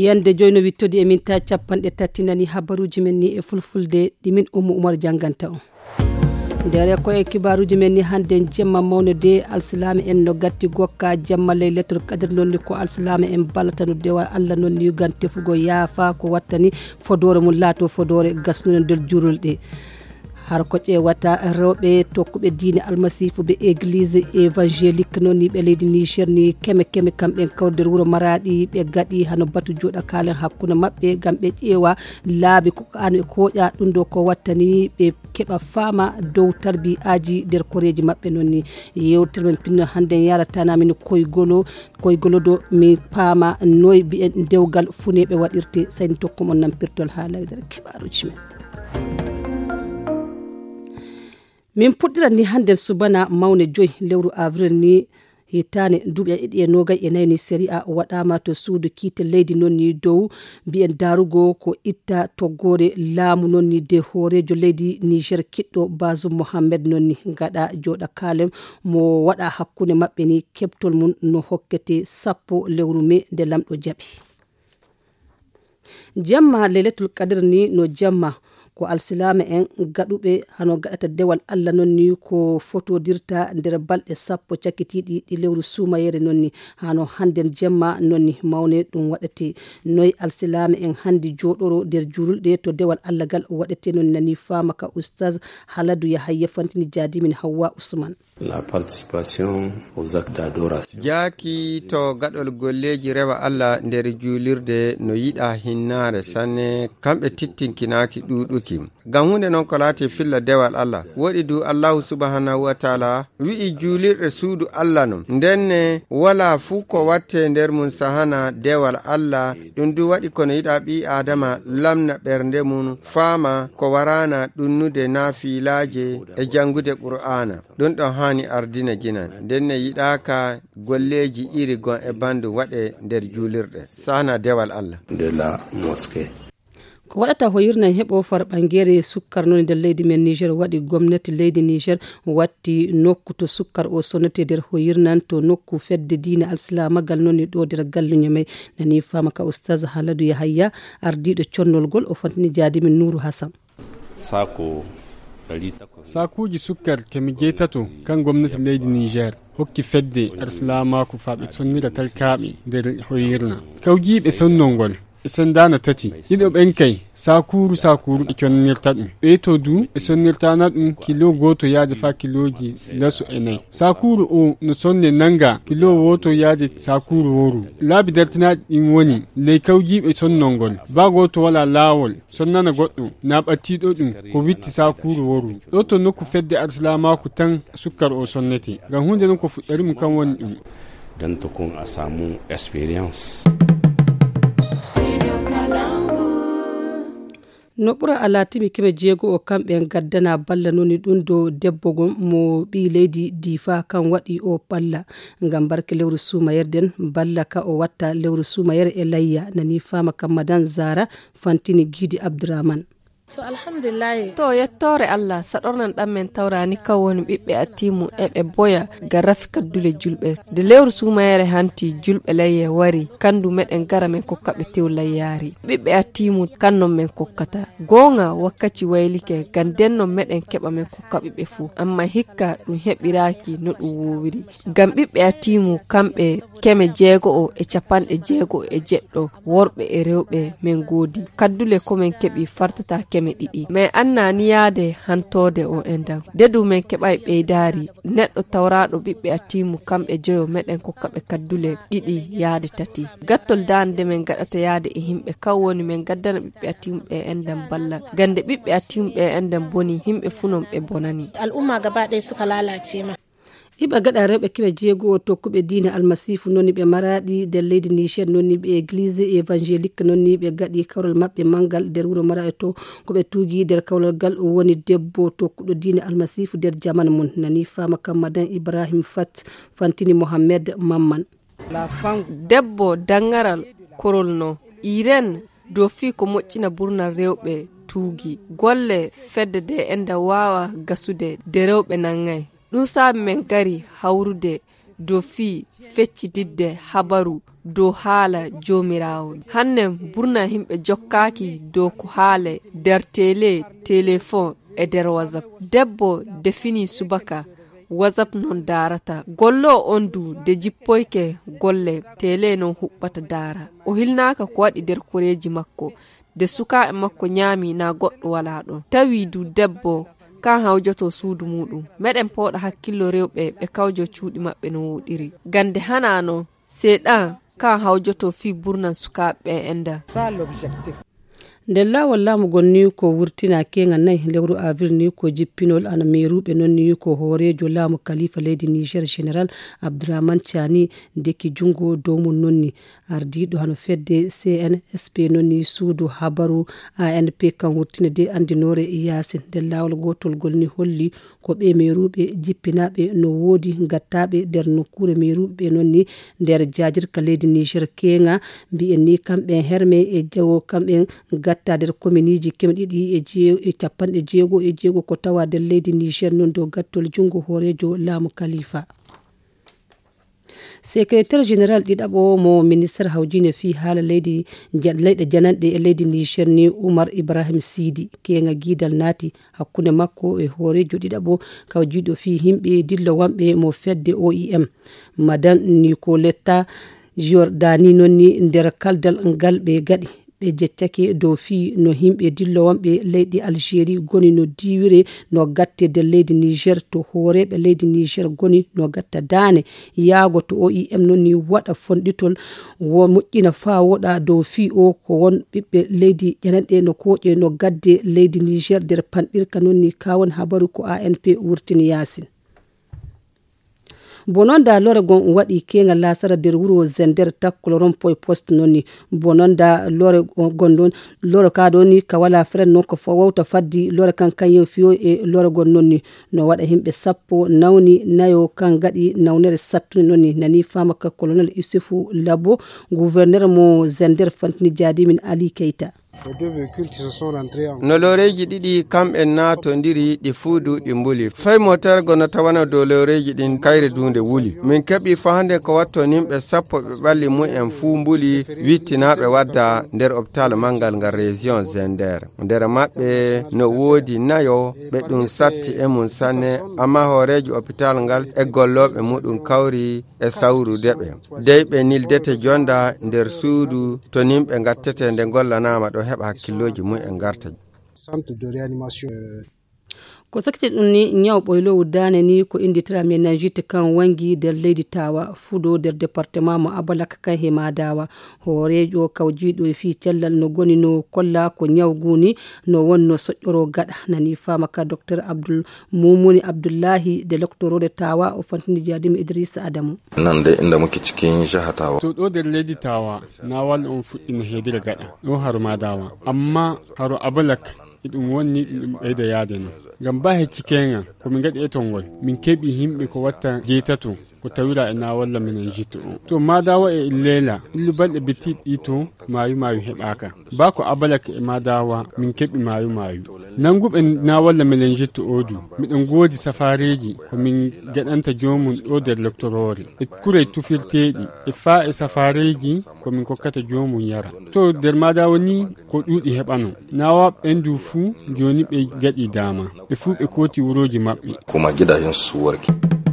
yande joyno wittodi e minta capanɗe tattinani habaruji men ni e fulfulde ɗimin Umar janganta on dere ko e kibaruji men ni hande jemma mawnode alsilami en no gatti gokka jamma laylatul qadr nonni ko alsilami en balatanu dewa Allah nonni yugante fugo yaafa ko wattani fodore mun laato fodore gasnuno del jurulde har ko ƴewata rewɓe tokkuɓe diine almasifu ɓe église évangélique noon ni ɓe leydi Niger ni keme kamɓe kawder wuro Maradi ɓe gaɗi hano batu joɗa kalen hakkude mabɓe gam ɓe ƴeewa laabi ko anu e koƴa ɗum ɗo ko wattani ɓe keɓa faama dow tarbi aji nder koreji mabɓe noon ni yewtere men pinno hande yaratanami no koygolo do mi paama noy mbiyen dewgal funeɓe waɗirte sayni tokkumon nampirtol ha lawdere kibaruji men min puɗɗiran ni hande subana mawne 5 lewru avril ni hitane duuɓi ɗiɗi e nogay e nayi ni série A waɗama to suudu kiite leydi noon ni dow mbiyen darugo ko itta toggore laamu noon ni de hoorejo leydi Niger kiɗɗo Bazoum Mohamed noon ni gaɗa joɗa kalem mo waɗa hakkude mabɓe ni keptol mum no hokkete 10 lewru mai nde lamɗo jaaɓi jamma laylatul qadr ni no jamma ko alsilama en gaɗuɓe hano gaɗata dewal Allah nonni ko fotodirta nder balɗe 10 cakkitiɗi ɗi lewru sumayere nonni hano handen jemma nonni mawne ɗum waɗete noy alsilama en handi joɗoro nder julɗe to dewal Allah gal waɗete non nani fama ka oustaz Haladou Yahaya Fantini Jadimin Hawa Ousmane. La participation aux actes d'adoration. Jaki to gaɗol golleji rewa Allah nder julirde no yiɗa hinnare sanne kamɓe tittinkinaki ɗuɗuki gam hunde noon ko laati filla dewal Allah woɗi du Allahu subhanahu wa taala wi'i julirɗe suudu Allah non ndenne wala fuu ko watte nder mum sahana dewal Allah ɗum du waɗi kono yiɗa ɓi adama lamna ɓernde mum faama ko warana ɗunnude nafilaje e jangude qur'ana ɗum ɗon hani ardina ginan ndenne yiɗaka golleji iri gon e bandu waɗe nder julirɗe sahana dewal Allah de la mosquée. ko waɗata hoyirna heɓo farɓangere sukkar noon nder leydi men Niger waɗi gomnati leydi Niger watti nokku to sukkar o sonnete nder hoyirnan to nokku fedde diine alsilamagal noon ɗo nder galluño may nani fama ka oustaz Haladou Yahaya ardiɗo connolgol o fantini Jadimin Nourou Hassan. sakuji sukkar kemi jeetato kan gomnati leydi Niger hokki fedde alsilamaku faɓe sonnira talkaɓe nder hoyirna kawjiɓe sonnolngol e sendana tati ɗiɗo ɓen kay sakuru ɗi connirta ɗum ɓeeto du ɓe sonnirtana ɗum kilo goto yaade fa kiloji lasu e nayyi sakuru o no sonne nanga kilo woto yaade sakuru woru laabi dartinaɗi ɗin woni ley kawjiɓe sonnolngol ba goto wala laawol sonnana goɗɗo na ɓattiɗo ɗum ko witti sakuru woru ɗo to nokku fedde alsilamaku tan sukkar o sonnete ngam hunde non ko fuɗɗarimo kan woni ɗum dan to kon a samu experience. no ɓura alatimi keme jeego o kamɓe gaddana balla noni ɗum do debbo mo ɓi leydi Difa kan waɗi o balla ngam barke lewru sumayerden balla ka o watta lewru sumayere e layya nani fama kam madan Zara Fantini Guidi Abdourahmane. So alhamdulillah to yettore Allah saɗornan ɗan men tawrani kan woni ɓiɓɓe attimu eɓe boya ga rafi kaddule julɓe de lewru sumayere hanti julɓe layye wari kandu meɗen gara men kokkaɓe tew layyari ɓiɓɓe attimu kannon men kokkata gonga wakkati waylike gan dennon meɗen keɓa men kokka ɓiɓɓe fuu amma hikka ɗum heɓiraki no ɗum wowiri gam ɓiɓɓe attimu kamɓe keme 650 worɓe e rewɓe men goodi kaddule komen keɓi fartata keme 2 mais annani yaade hantode o endan dedu men keɓay ɓeydari neɗɗo tawraɗo ɓiɓɓe attimu kamɓe 5 meɗen kokkaɓe kaddule 2 yaade 3 gattol dande men gaɗata yaade e himɓe kawwoni men gaddana ɓiɓɓe attimu ɓe endan balla gande ɓiɓɓe attimu ɓe endan boni himɓe funon ɓe bonani al'umma gaba ɗaya suka lalace ma iɓe gaɗa rewɓe keɓe jeego tokkuɓe diine almasifu nonni ɓe Maradi nder leydi Niger nonni ɓe église évangélique nonni ɓe gaɗi kawral mabɓe mangal nder wuro Maradi to koɓe tuugi nder kawral gal woni debbo tokkuɗo diine almasifu nder jaman mum nani fama kam madan Ibrahim Fantini Mohamed Mamman. debbo dangaral korolno iren do fi ko moƴƴina burna rewɓe tuugi golle fedde de enda wawa gasude de rewɓe nangay ɗum saabi men gari hawrude do fi feccididde habaru do haala jomirawo. Hannen burna himɓe jokkaki do ko haala der téléphone e der WhatsApp. Debbo defini subaka WhatsApp non darata. Gollo on du de jippoyke golle tele non huɓɓata dara. O hilnaka ko waɗi der koreji makko de suka e makko nyami na goɗɗo wala ɗon. Tawi du debbo kan hawjoto suudu muɗum. Meɗen poɗa hakkillo rewɓe ɓe kawjo cuuɗi maɓɓe no woɗiri. Gande hanano seeɗan kan hawjoto fi burnan sukaɓe enda. nden laawol laamu gon ni ko wurtina kenga nayi lewru avril ni ko jippinol ana meruɓe noon ni ko hoorejo laamu khalifa leydi niger général abdourahmane thiani dekki jungo dow mum noon ni ardiɗo hano fedde CNSP noon ni suudu habaru ANP kan wurtina de andinore yasin nden laawol gotol gol ni holli ko ɓe meruɓe jippinaɓe no woodi gattaɓe nder nokkure meruɓe noon ni nder jajirka leydi niger kenga mbi'en ni kamɓe herme e jawo kamɓe gatta nder commune ji kemɗiɗi e capanɗe jeego ko tawa nder leydi niger noon dow gattol jungo hoorejo laamu khalifa. Secrétaire général ɗiɗaɓo mo ministére hawjine fi haala leyɗe jananɗe e leydi niger ni oumar ibrahim sidi kenga guidal naati hakkunde makko e hoorejo ɗiɗaɓo kawjiɗo fi himɓe dillo wanɓe mo fedde OIM madame Nicoletta Giordani noon ni nder kaldal ngal ɓe gaɗi ɓe jeccake dow fi no himɓe dillo wanɓe leydi Algérie goni no diwire no gatte nder leydi Niger to hooreɓe leydi Niger goni no gatta daane yaago to OIM noon ni waɗa fonɗitol wo moƴƴina fa woɗa dow fi o ko won ɓiɓɓe leydi ƴananɗe no kooƴe no gadde leydi Niger nder panɗirka noon ni kawon habaru ko ANP wurtini yasin. bononda lore gon waɗi kengal lasara nder wuro Zender takkolo rompoy poste nonni bononda lore gondon lore ka ɗon ni ka wala fren non ko wawta faddi lore kan kanyo fiyo e lore gon nonni no waɗa himɓe sappo nawni nayo kan gaɗi nawnere sattude nonni nani fama ka colonel Issoufou Labo gouverneur mo Zender fantini Jadimin Ali Keita. no loreji ɗiɗi kamɓe natodiri ɗi fuudu ɗi mbuli fay moteur gono tawana dow loreji ɗin kayre dunde wuli min keɓi fahande ko watto nimɓe sappo ɓe ɓalli mumen fuu mbuli wittinaɓe wadda nder hôpital mangal ngal région Zender nder maɓɓe no woodi nayo ɓe ɗum satti e mum sanne amma hoorejo hôpital ngal e golloɓe muɗum kawri e sawrudeɓe deyɓe nildete jonda nder suudu to nimɓe gattete nde gollanama ɗo heɓa hakkilloji mumen garta. Centre de réanimation. ko sakiti ɗum ni ñaw ɓoylowu dane ni ko inditira méningite kan wangi nder leydi tawa fuɗo nder département mo abalaka kan he madawa hoorejo kawjiɗo e fi cellal no goni no kolla ko ñawgu ni no wonno soƴƴoro gaɗa nani fama ka docteur Abdoul Moumouni Abdoullahi de doctorode tawa o fantini Jadimi Idrissa Adamu nan de inda muke cikin jaha tawa to ɗo nder leydi tawa na wal on fuɗɗino hedira gaɗa ɗo haro madawa amma haro abalaka ɗum wonni ɗum ɓeyda yaade no ngam ba hecci kenga komin gaɗi e tongol min keɓi himɓe ko watta jeetato ko tawira e na walla minen jitto o to madawa e leela illu balɗe bettiɗi to mayu heɓaka ba ko abalaka e madawa min keɓi mayu nanguɓe na walla minen jitto odu miɗen goodi safareji komin gaɗanta jomum ɗo nder lectorore e kuray tufirteɗi e fa e safareji komin kokkata jomum yara to nder madawa ni ko ɗuɗi heɓano nawa ɓendu fuu joni ɓe gaɗi dama ɓe fuu ɓe koti wuroji maɓɓe kuma gidajen su warki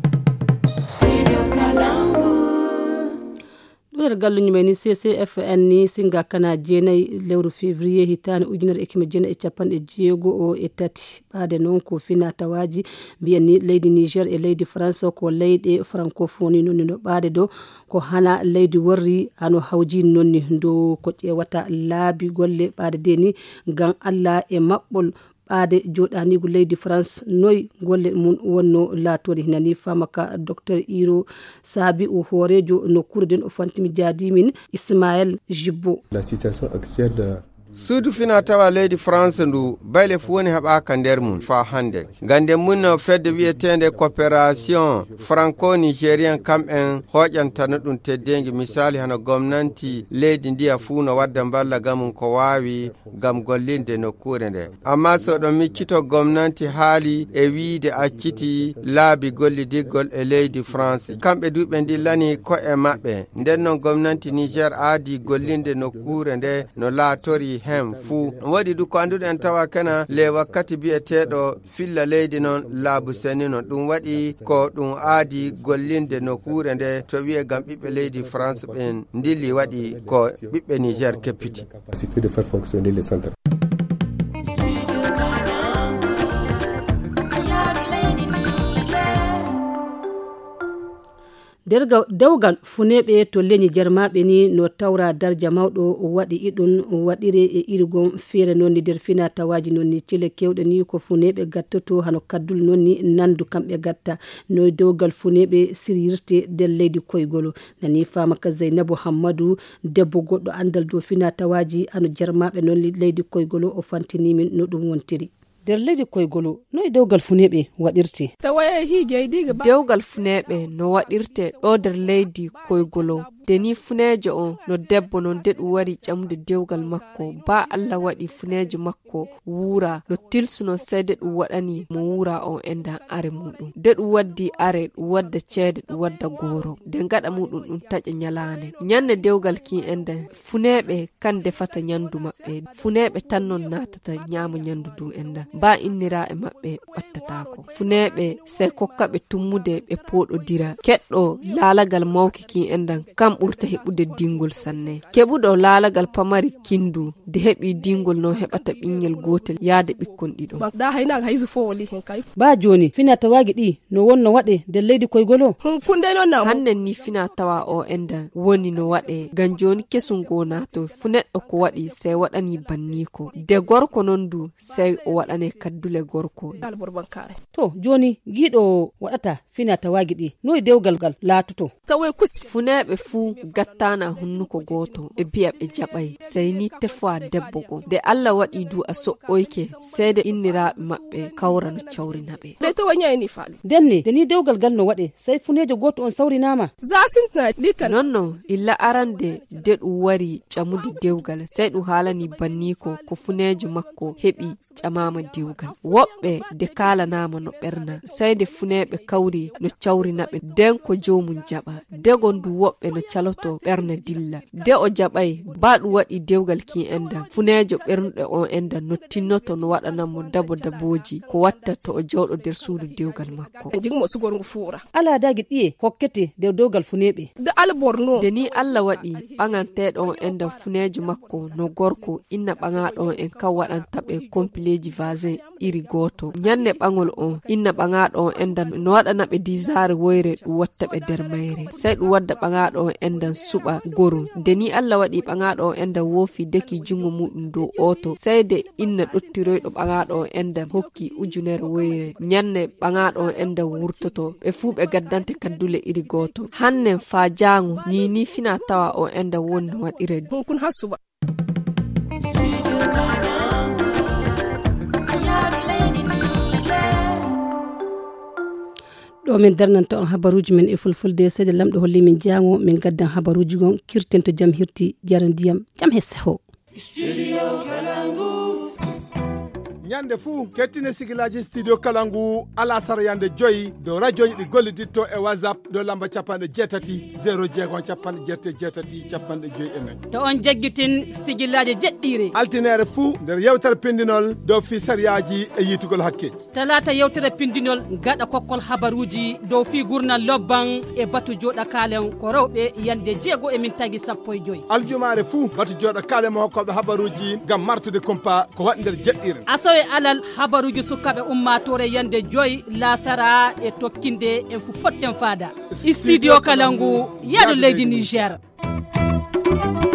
ɗoɗer galluñu men ni CCFN ni singa kana jeenayi lewru février hitande ujunere ekime jeena e capanɗe jeego o e tati ɓaade noon ko fina tawaji mbiyen ni leydi Niger e leydi France ko leyɗe francophonie nonni no ɓaade ɗo ko hana leydi worri hano hawji nonni dow ko ƴewata laabi golle ɓaade de ni ngam Allah e maɓɓol ɓaade joɗanigu leydi France noy golle mum wonno laatore nani famaka docteur Iro Sabi o hoorejo no kurden o fantimi Jadimin Ismaël Jibbo. La situation actuelle suudu fina tawa leydi france ndu bayle fu woni haɓaka nder mum fa hande gande mun no fedde wiyetende coopération franco-nigérien kamɓen hoƴantano ɗum teddengi misali hano gomnanti leydi ndiya fuu no wadda mballa gamum ko wawi gam gollinde nokkure nde amma so ɗon miccito gomnanti haali e wiide acciti laabi gollidiggol e leydi france kamɓe duɓe dillani ko e maɓɓe nden noon gomnanti niger aadi gollinde nokkure nde no laatori hem fuu waɗi du ko anduɗen tawa kana le wakkati bi'eteɗo filla leydi noon laabu seni noon ɗum waɗi ko ɗum aadi gollinde nokkure nde to wiye gam ɓiɓɓe leydi france ɓen dilli waɗi ko ɓiɓɓe niger keppiti. dewgal funeɓe to leñi jarmaɓe ni no tawra darja mawɗo waɗi iɗum waɗire e irgon feere nonni nder fina tawaji nonni cile kewɗe ni ko funeɓe gattoto hano kaddul nonni nandu kamɓe gatta no dewgal funeɓe sirirte nder leydi koygolo nani famaka Zainabu Hammadou debbo goɗɗo andal dow fina tawaji hano jarmaɓe nonni leydi koygolo o fantinimin no ɗum wontiri. nder leydi koygolo no e dewgal funeɓe waɗirte dewgal funeɓe no waɗirte ɗo nder leydi koygolo deni funejo on no debbo non de ɗum wari ƴamde dewgal makko ba Allah waɗi funejo makko wuura no tilsuno sey de ɗum waɗani mo wuura on enda are muɗum de ɗum waddi are ɗum wadda ceede ɗum wadda goro de gaɗa muɗum ɗum taƴa nyalane ñande dewgal ki enda funeɓe kan defata ñandu maɓɓe funeɓe tan non natata ñama ñandu du enda ba innira e maɓɓe ɓattatako funeɓe sey kokkaɓe tummude ɓe poɗodira keɗɗo laalagal mawki ki endan kam ɓurta heɓude dingol sanne keɓuɗo laalagal pamari kindu de heɓi dingol no heɓata ɓingel gotel yaade ɓikkon ɗiɗo ba joni fina tawagi ɗi no wonno waɗe nder leydi koygolo hannen ni fina tawa o endan woni no waɗe ngam joni kesum gona to fu neɗɗo ko waɗi sey waɗani banniko de gorko non du sey o waɗane kaddule gorko to joni giɗo waɗata fina tawagi ɗi no dewgal gal laatoto funeɓe fu gattana hunnuko goto e biya ɓe jaɓay sey ni tefa debbo go de Allah waɗi du a so'oyke seede inniraɓe maɓɓe kawra no cawrinaɓe denne deni dewgal gal no waɗe sey funejo goto on sawrinama nonno illa arande de ɗum wari ƴamude dewgal sey ɗum haalani banniko ko funejo makko heɓi ƴamama dewgal woɓɓe de kalanama no ɓerna sey de funeɓe kawri no cawrinaɓe den ko jomum jaɓa degon du woɓɓe no caloto ɓerna dilla de o jaɓay ba ɗum waɗi dewgal ki enda funejo ɓernuɗe on enda no tinnoto no waɗanamo dabo daboji ko watta to o jawɗo nder suudu dewgal makko ala dagi ɗiye hokkete nder dewgal funeɓe de ni Allah waɗi ɓaganteɗo on enda funejo makko no gorko inna ɓagaɗo en kan waɗantaɓe compileji vasin iri goto ñanne ɓagol on inna ɓagaɗo on enda no waɗanaɓe disare woyre ɗum wattaɓe nder mayre sey ɗum wadda ɓagaɗo on endan suɓa goru deni Allah waɗi ɓagaɗo on endan woofi deki jungo muɗum dow oto sey de inna ɗottiroyɗo ɓagaɗo on endan hokki ujunere woyre ñanne ɓagaɗo on endan wurtoto ɓe fuu ɓe gaddante kaddule iri goto hannen fa jango ni fina tawa on endan woni no waɗire ɗo min darnanta on habaruji men e fulfulde sede lamɗo holli min jango min gaddan habaruji gon kirten to jam hirti jara ndiyam jam hesseho ñande fuu kettine sigilaji studio kalangu ala sara yande joyi do radio ɗi golliditto e whatsapp do lamba capanɗe jeetati 0 capanɗe jeetati capanɗe joyi e nayyi to on jagguitin sigilaji jeɗɗire altinere fuu nder yewtere pindinol dow fisariyaji e yitugol hakkeji talata yewtere pindinol gaɗa kokkol habaruji dow fi gurnal lobban e batu joɗa kalen ko rewɓe yande jeego e min tagui 15 aljumare fuu batu joɗa kalen mo hokkoɓe habaruji gam martude compa ko waɗi nder jeɗɗire e alal habaruji sukaɓe ummatore yande joyi lasara e tokkinde en fu potten fada studio kalangu yaɗo leydi Niger.